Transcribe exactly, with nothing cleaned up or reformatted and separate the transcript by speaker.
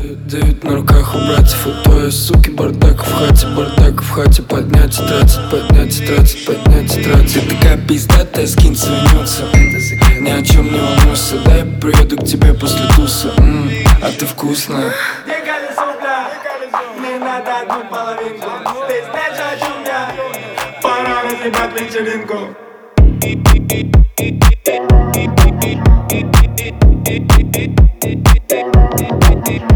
Speaker 1: девять, девять на руках у братьев, у той суки бардак в хате, бардак в хате. Поднять и тратить, поднять и тратить, поднять и тратить. Ты такая пиздатая, скинь свои нюцы. Ни о чем не волнуйся, дай приеду к тебе после туса. М-м, а ты вкусная.
Speaker 2: Не надо одну половинку. Ты знаешь, о чем я? Пора разъебать вечеринку.
Speaker 3: Thank you.